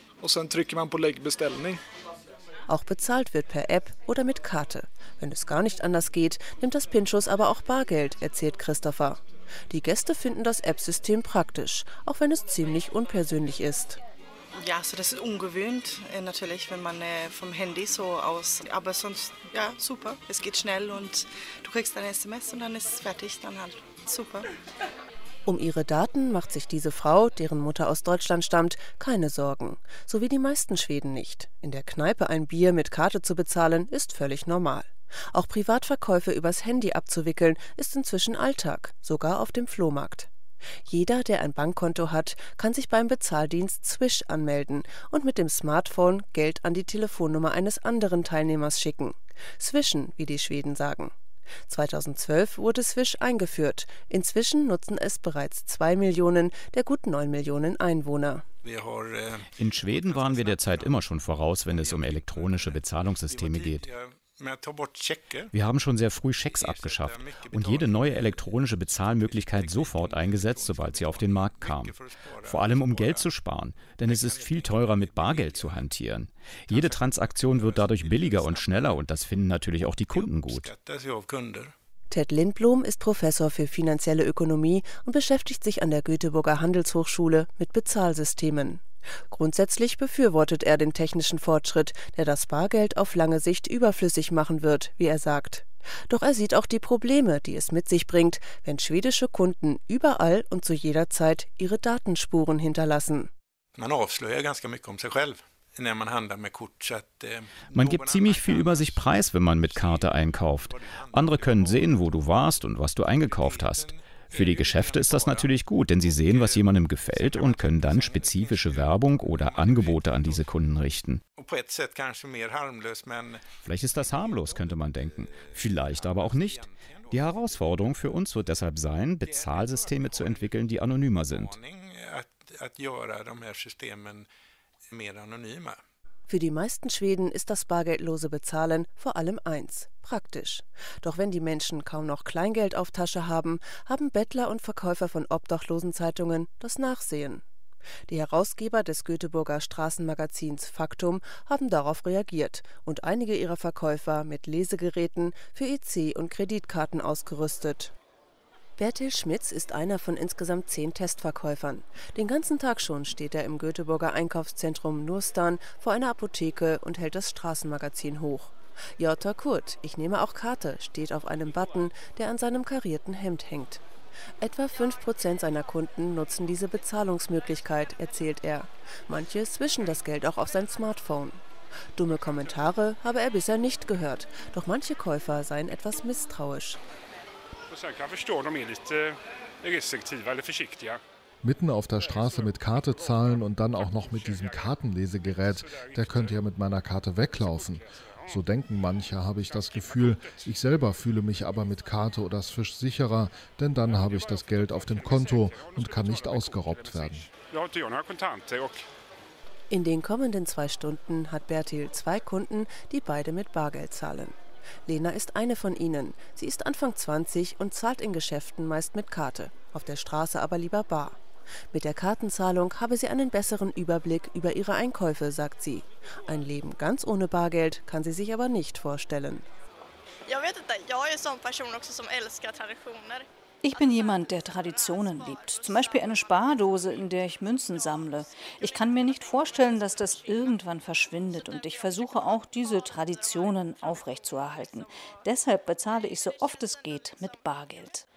Auch bezahlt wird per App oder mit Karte. Wenn es gar nicht anders geht, nimmt das Pinchos aber auch Bargeld, erzählt Christopher. Die Gäste finden das App-System praktisch, auch wenn es ziemlich unpersönlich ist. Ja, so das ist ungewöhnt, äh, natürlich, wenn man äh, vom Handy so aus, aber sonst, ja, super, es geht schnell und du kriegst ein S M S und dann ist es fertig, dann halt super. Um ihre Daten macht sich diese Frau, deren Mutter aus Deutschland stammt, keine Sorgen. So wie die meisten Schweden nicht. In der Kneipe ein Bier mit Karte zu bezahlen, ist völlig normal. Auch Privatverkäufe übers Handy abzuwickeln, ist inzwischen Alltag, sogar auf dem Flohmarkt. Jeder, der ein Bankkonto hat, kann sich beim Bezahldienst Swish anmelden und mit dem Smartphone Geld an die Telefonnummer eines anderen Teilnehmers schicken. Swischen, wie die Schweden sagen. zweitausendzwölf wurde Swish eingeführt. Inzwischen nutzen es bereits zwei Millionen der gut neun Millionen Einwohner. In Schweden waren wir der Zeit immer schon voraus, wenn es um elektronische Bezahlungssysteme geht. Wir haben schon sehr früh Schecks abgeschafft und jede neue elektronische Bezahlmöglichkeit sofort eingesetzt, sobald sie auf den Markt kam. Vor allem um Geld zu sparen, denn es ist viel teurer, mit Bargeld zu hantieren. Jede Transaktion wird dadurch billiger und schneller und das finden natürlich auch die Kunden gut. Ted Lindblom ist Professor für finanzielle Ökonomie und beschäftigt sich an der Göteborger Handelshochschule mit Bezahlsystemen. Grundsätzlich befürwortet er den technischen Fortschritt, der das Bargeld auf lange Sicht überflüssig machen wird, wie er sagt. Doch er sieht auch die Probleme, die es mit sich bringt, wenn schwedische Kunden überall und zu jeder Zeit ihre Datenspuren hinterlassen. Man avslöjar ganska mycket om sig själv. Man gibt ziemlich viel über sich preis, wenn man mit Karte einkauft. Andere können sehen, wo du warst und was du eingekauft hast. Für die Geschäfte ist das natürlich gut, denn sie sehen, was jemandem gefällt und können dann spezifische Werbung oder Angebote an diese Kunden richten. Vielleicht ist das harmlos, könnte man denken. Vielleicht aber auch nicht. Die Herausforderung für uns wird deshalb sein, Bezahlsysteme zu entwickeln, die anonymer sind. Für die meisten Schweden ist das bargeldlose Bezahlen vor allem eins: praktisch. Doch wenn die Menschen kaum noch Kleingeld auf Tasche haben, haben Bettler und Verkäufer von Obdachlosenzeitungen das Nachsehen. Die Herausgeber des Göteborger Straßenmagazins Faktum haben darauf reagiert und einige ihrer Verkäufer mit Lesegeräten für E C- und Kreditkarten ausgerüstet. Bertil Schmitz ist einer von insgesamt zehn Testverkäufern. Den ganzen Tag schon steht er im Göteborger Einkaufszentrum Nurstan vor einer Apotheke und hält das Straßenmagazin hoch. Jota Kurt, ich nehme auch Karte, steht auf einem Button, der an seinem karierten Hemd hängt. Etwa fünf Prozent seiner Kunden nutzen diese Bezahlungsmöglichkeit, erzählt er. Manche swischen das Geld auch auf sein Smartphone. Dumme Kommentare habe er bisher nicht gehört, doch manche Käufer seien etwas misstrauisch. Mitten auf der Straße mit Karte zahlen und dann auch noch mit diesem Kartenlesegerät, der könnte ja mit meiner Karte weglaufen. So denken manche, habe ich das Gefühl. Ich selber fühle mich aber mit Karte oder Swish sicherer, denn dann habe ich das Geld auf dem Konto und kann nicht ausgeraubt werden. In den kommenden zwei Stunden hat Bertil zwei Kunden, die beide mit Bargeld zahlen. Lena ist eine von ihnen. Sie ist Anfang zwanzig und zahlt in Geschäften meist mit Karte, auf der Straße aber lieber bar. Mit der Kartenzahlung habe sie einen besseren Überblick über ihre Einkäufe, sagt sie. Ein Leben ganz ohne Bargeld kann sie sich aber nicht vorstellen. Ich bin jemand, der Traditionen liebt. Zum Beispiel eine Spardose, in der ich Münzen sammle. Ich kann mir nicht vorstellen, dass das irgendwann verschwindet. Und ich versuche auch, diese Traditionen aufrechtzuerhalten. Deshalb bezahle ich so oft es geht mit Bargeld.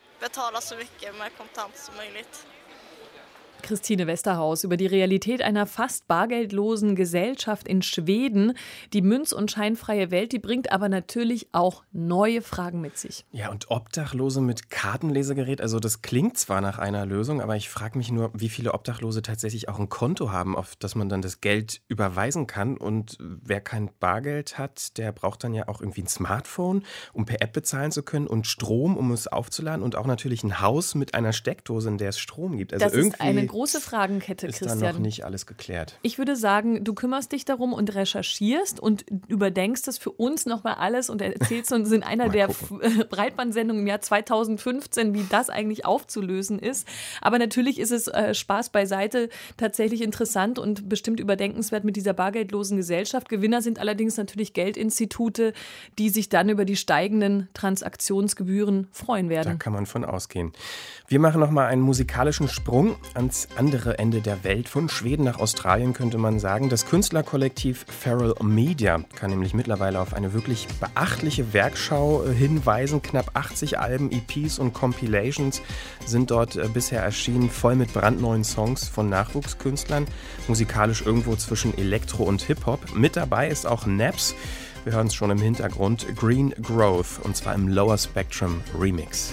Christine Westerhaus über die Realität einer fast bargeldlosen Gesellschaft in Schweden. Die münz- und scheinfreie Welt, die bringt aber natürlich auch neue Fragen mit sich. Ja, und Obdachlose mit Kartenlesegerät, also das klingt zwar nach einer Lösung, aber ich frage mich nur, wie viele Obdachlose tatsächlich auch ein Konto haben, auf das man dann das Geld überweisen kann. Und wer kein Bargeld hat, der braucht dann ja auch irgendwie ein Smartphone, um per App bezahlen zu können, und Strom, um es aufzuladen, und auch natürlich ein Haus mit einer Steckdose, in der es Strom gibt. Also das irgendwie ist eine große Fragenkette, ist Christian. Ist da noch nicht alles geklärt. Ich würde sagen, du kümmerst dich darum und recherchierst und überdenkst es für uns nochmal alles und erzählst uns in einer der Breitbandsendungen im Jahr zweitausendfünfzehn, wie das eigentlich aufzulösen ist. Aber natürlich ist es äh, Spaß beiseite tatsächlich interessant und bestimmt überdenkenswert mit dieser bargeldlosen Gesellschaft. Gewinner sind allerdings natürlich Geldinstitute, die sich dann über die steigenden Transaktionsgebühren freuen werden. Da kann man von ausgehen. Wir machen nochmal einen musikalischen Sprung ans andere Ende der Welt, von Schweden nach Australien, könnte man sagen. Das Künstlerkollektiv Feral Media kann nämlich mittlerweile auf eine wirklich beachtliche Werkschau hinweisen. Knapp achtzig Alben, E Ps und Compilations sind dort bisher erschienen, voll mit brandneuen Songs von Nachwuchskünstlern, musikalisch irgendwo zwischen Elektro und Hip-Hop. Mit dabei ist auch Naps, wir hören es schon im Hintergrund, Green Growth, und zwar im Lower Spectrum Remix.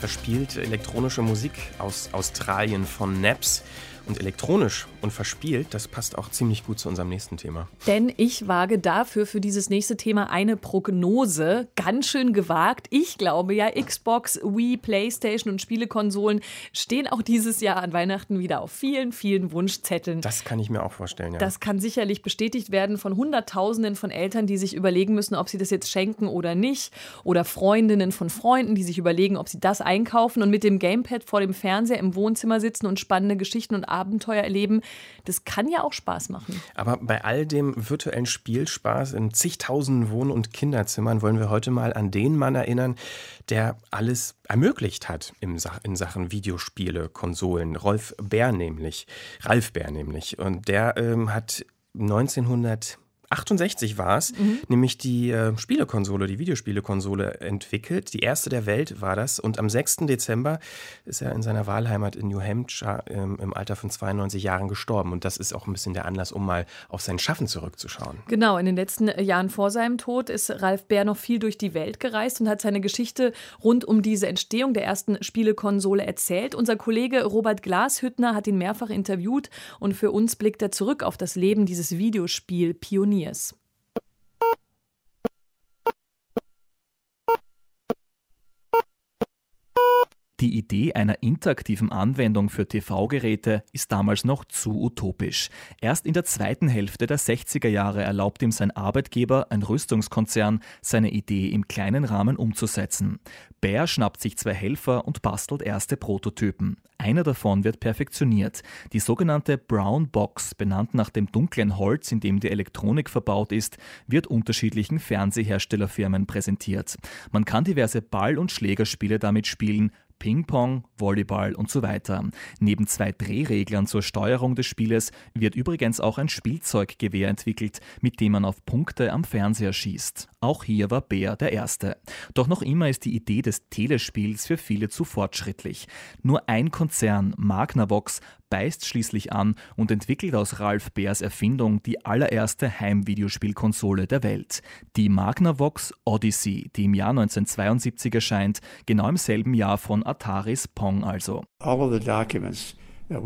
verspielt elektronische Musik aus Australien von Naps. Und elektronisch und verspielt, das passt auch ziemlich gut zu unserem nächsten Thema. Denn ich wage dafür für dieses nächste Thema eine Prognose. Ganz schön gewagt. Ich glaube ja, Xbox, Wii, Playstation und Spielekonsolen stehen auch dieses Jahr an Weihnachten wieder auf vielen, vielen Wunschzetteln. Das kann ich mir auch vorstellen, ja. Das kann sicherlich bestätigt werden von Hunderttausenden von Eltern, die sich überlegen müssen, ob sie das jetzt schenken oder nicht. Oder Freundinnen von Freunden, die sich überlegen, ob sie das einkaufen und mit dem Gamepad vor dem Fernseher im Wohnzimmer sitzen und spannende Geschichten und Abenteuer erleben. Das kann ja auch Spaß machen. Aber bei all dem virtuellen Spielspaß in zigtausenden Wohn- und Kinderzimmern wollen wir heute mal an den Mann erinnern, der alles ermöglicht hat in Sachen Videospiele, Konsolen. Rolf Bär nämlich. Ralf Bär nämlich. Und der ähm, hat neunzehnhundertachtundsechzig war es, mhm. nämlich die äh, Spielekonsole, die Videospielekonsole entwickelt. Die erste der Welt war das. Und am sechsten Dezember ist er in seiner Wahlheimat in New Hampshire ähm, im Alter von zweiundneunzig Jahren gestorben. Und das ist auch ein bisschen der Anlass, um mal auf sein Schaffen zurückzuschauen. Genau, in den letzten Jahren vor seinem Tod ist Ralf Bär noch viel durch die Welt gereist und hat seine Geschichte rund um diese Entstehung der ersten Spielekonsole erzählt. Unser Kollege Robert Glashüttner hat ihn mehrfach interviewt und für uns blickt er zurück auf das Leben dieses Videospiel-Pioniers. Die Idee einer interaktiven Anwendung für T V-Geräte ist damals noch zu utopisch. Erst in der zweiten Hälfte der sechziger Jahre erlaubt ihm sein Arbeitgeber, ein Rüstungskonzern, seine Idee im kleinen Rahmen umzusetzen. Bär schnappt sich zwei Helfer und bastelt erste Prototypen. Einer davon wird perfektioniert. Die sogenannte Brown Box, benannt nach dem dunklen Holz, in dem die Elektronik verbaut ist, wird unterschiedlichen Fernseherstellerfirmen präsentiert. Man kann diverse Ball- und Schlägerspiele damit spielen, Ping-Pong, Volleyball und so weiter. Neben zwei Drehreglern zur Steuerung des Spieles wird übrigens auch ein Spielzeuggewehr entwickelt, mit dem man auf Punkte am Fernseher schießt. Auch hier war Bär der Erste. Doch noch immer ist die Idee des Telespiels für viele zu fortschrittlich. Nur ein Konzern, Magnavox, beißt schließlich an und entwickelt aus Ralf Bärs Erfindung die allererste Heimvideospielkonsole der Welt. Die Magnavox Odyssey, die im Jahr neunzehnhundertzweiundsiebzig erscheint, genau im selben Jahr von Ataris Pong also. All of the documents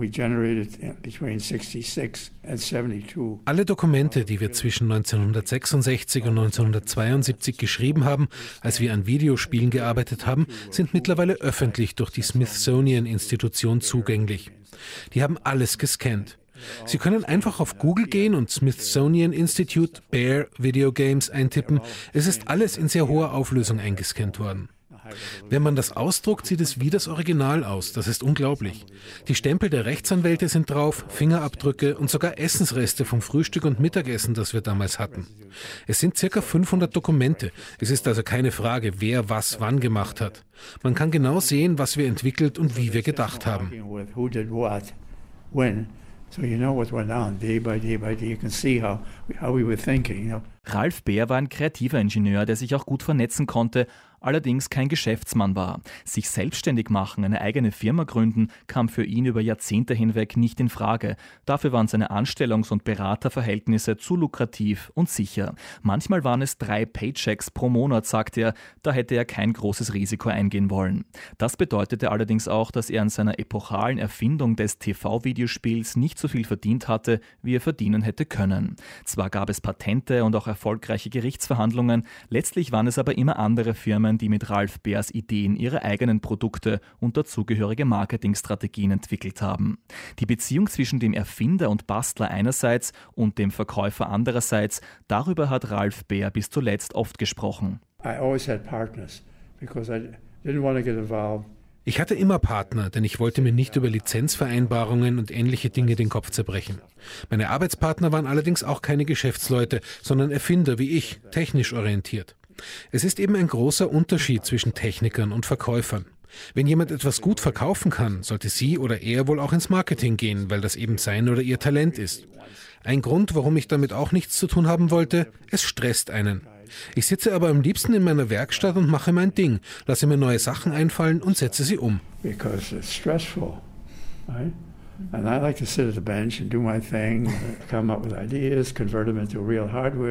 Alle Dokumente, die wir zwischen neunzehnhundertsechsundsechzig und neunzehnhundertzweiundsiebzig geschrieben haben, als wir an Videospielen gearbeitet haben, sind mittlerweile öffentlich durch die Smithsonian-Institution zugänglich. Die haben alles gescannt. Sie können einfach auf Google gehen und Smithsonian Institute Bär Video Games eintippen. Es ist alles in sehr hoher Auflösung eingescannt worden. Wenn man das ausdruckt, sieht es wie das Original aus. Das ist unglaublich. Die Stempel der Rechtsanwälte sind drauf, Fingerabdrücke und sogar Essensreste vom Frühstück und Mittagessen, das wir damals hatten. Es sind circa fünfhundert Dokumente. Es ist also keine Frage, wer was wann gemacht hat. Man kann genau sehen, was wir entwickelt und wie wir gedacht haben. So you know what went on day by day by day. You can see how, how we were thinking, you know. Ralf Bär war ein kreativer Ingenieur, der sich auch gut vernetzen konnte, allerdings kein Geschäftsmann war. Sich selbstständig machen, eine eigene Firma gründen, kam für ihn über Jahrzehnte hinweg nicht in Frage. Dafür waren seine Anstellungs- und Beraterverhältnisse zu lukrativ und sicher. Manchmal waren es drei Paychecks pro Monat, sagt er, da hätte er kein großes Risiko eingehen wollen. Das bedeutete allerdings auch, dass er an seiner epochalen Erfindung des T V-Videospiels nicht so viel verdient hatte, wie er verdienen hätte können. Zwar gab es Patente und auch erfolgreiche Gerichtsverhandlungen, letztlich waren es aber immer andere Firmen, die mit Ralf Bärs Ideen ihre eigenen Produkte und dazugehörige Marketingstrategien entwickelt haben. Die Beziehung zwischen dem Erfinder und Bastler einerseits und dem Verkäufer andererseits, darüber hat Ralf Bär bis zuletzt oft gesprochen. I always had partners because I didn't want to get involved. Ich hatte immer Partner, denn ich wollte mir nicht über Lizenzvereinbarungen und ähnliche Dinge den Kopf zerbrechen. Meine Arbeitspartner waren allerdings auch keine Geschäftsleute, sondern Erfinder wie ich, technisch orientiert. Es ist eben ein großer Unterschied zwischen Technikern und Verkäufern. Wenn jemand etwas gut verkaufen kann, sollte sie oder er wohl auch ins Marketing gehen, weil das eben sein oder ihr Talent ist. Ein Grund, warum ich damit auch nichts zu tun haben wollte, es stresst einen. Ich sitze aber am liebsten in meiner Werkstatt und mache mein Ding, lasse mir neue Sachen einfallen und setze sie um. Because it's stressful, right? And I like to sit at the bench and do my thing, come up with ideas, convert them into real hardware.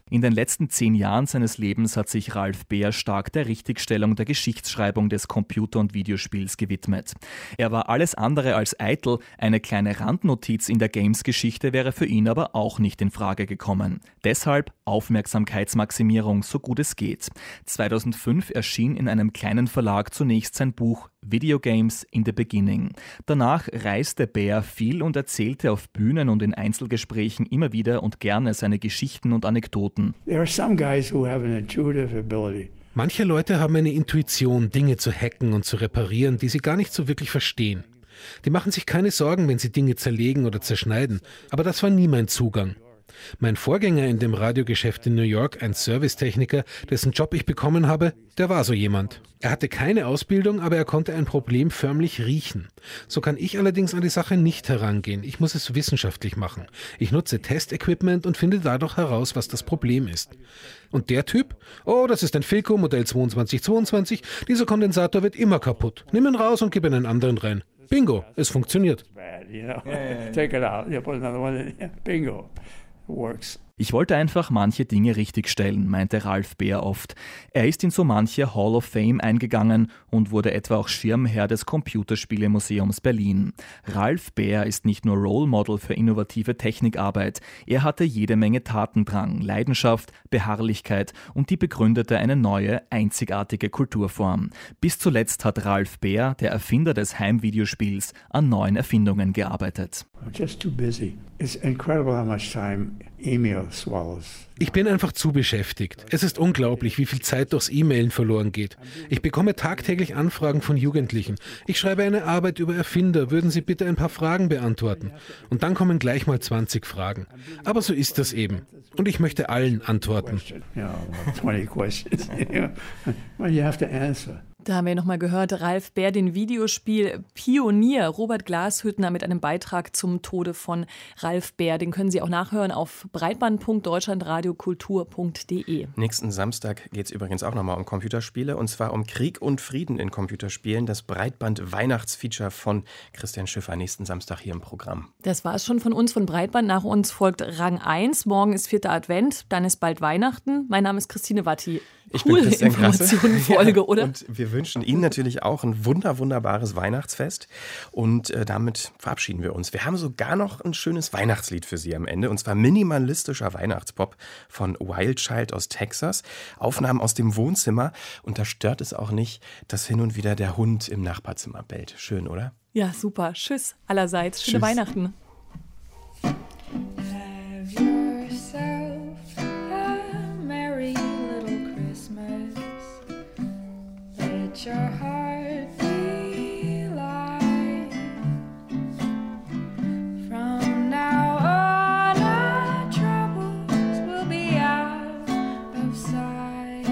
In den letzten zehn Jahren seines Lebens hat sich Ralf Beer stark der Richtigstellung der Geschichtsschreibung des Computer- und Videospiels gewidmet. Er war alles andere als eitel, eine kleine Randnotiz in der Games-Geschichte wäre für ihn aber auch nicht in Frage gekommen. Deshalb Aufmerksamkeitsmaximierung, so gut es geht. zweitausendfünf erschien in einem kleinen Verlag zunächst sein Buch Video Games in the Beginning. Danach reiste Beer viel und erzählte auf Bühnen und in Einzelgesprächen immer wieder und gerne seine Geschichten und Anekdoten. There are some guys who have an intuitive ability. Manche Leute haben eine Intuition, Dinge zu hacken und zu reparieren, die sie gar nicht so wirklich verstehen. Die machen sich keine Sorgen, wenn sie Dinge zerlegen oder zerschneiden, aber das war nie mein Zugang. Mein Vorgänger in dem Radiogeschäft in New York, ein Servicetechniker, dessen Job ich bekommen habe, der war so jemand. Er hatte keine Ausbildung, aber er konnte ein Problem förmlich riechen. So kann ich allerdings an die Sache nicht herangehen. Ich muss es wissenschaftlich machen. Ich nutze Testequipment und finde dadurch heraus, was das Problem ist. Und der Typ? Oh, das ist ein Philco Modell zweiundzwanzig zweiundzwanzig. Dieser Kondensator wird immer kaputt. Nimm ihn raus und gib einen anderen rein. Bingo, es funktioniert. Take it out. You put another one in. Bingo. Works. Ich wollte einfach manche Dinge richtigstellen, meinte Ralf Beer oft. Er ist in so manche Hall of Fame eingegangen und wurde etwa auch Schirmherr des Computerspielemuseums Berlin. Ralf Beer ist nicht nur Role Model für innovative Technikarbeit, er hatte jede Menge Tatendrang, Leidenschaft, Beharrlichkeit und die begründete eine neue, einzigartige Kulturform. Bis zuletzt hat Ralf Beer, der Erfinder des Heimvideospiels, an neuen Erfindungen gearbeitet. I'm just too busy. It's incredible how much time email swallows. Ich bin einfach zu beschäftigt. Es ist unglaublich, wie viel Zeit durchs E-Mailen verloren geht. Ich bekomme tagtäglich Anfragen von Jugendlichen. Ich schreibe eine Arbeit über Erfinder. Würden Sie bitte ein paar Fragen beantworten? Und dann kommen gleich mal zwanzig Fragen. Aber so ist das eben. Und ich möchte allen antworten. twenty questions. Well, you have to answer. Da haben wir nochmal gehört, Ralf Beer, den Videospiel-Pionier Robert Glashüttner mit einem Beitrag zum Tode von Ralf Beer. Den können Sie auch nachhören auf breitband punkt deutschlandradiokultur punkt de. Nächsten Samstag geht es übrigens auch nochmal um Computerspiele, und zwar um Krieg und Frieden in Computerspielen. Das Breitband-Weihnachtsfeature von Christian Schiffer nächsten Samstag hier im Programm. Das war es schon von uns, von Breitband. Nach uns folgt Rang eins. Morgen ist vierter Advent, dann ist bald Weihnachten. Mein Name ist Christine Watti. Coole Informationenfolge, ja, oder? Und wir wünschen Ihnen natürlich auch ein wunder, wunderbares Weihnachtsfest. Und äh, damit verabschieden wir uns. Wir haben sogar noch ein schönes Weihnachtslied für Sie am Ende. Und zwar minimalistischer Weihnachtspop von Wild Child aus Texas. Aufnahmen aus dem Wohnzimmer. Und da stört es auch nicht, dass hin und wieder der Hund im Nachbarzimmer bellt. Schön, oder? Ja, super. Tschüss allerseits. Schöne Tschüss. Weihnachten. Your heart be light. From now on, our troubles will be out of sight.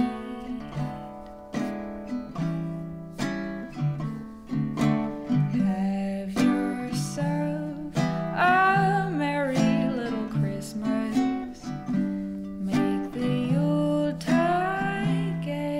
Have yourself a merry little Christmas. Make the Yuletide gay.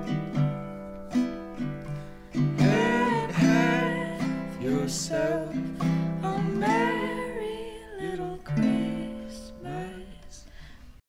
Yourself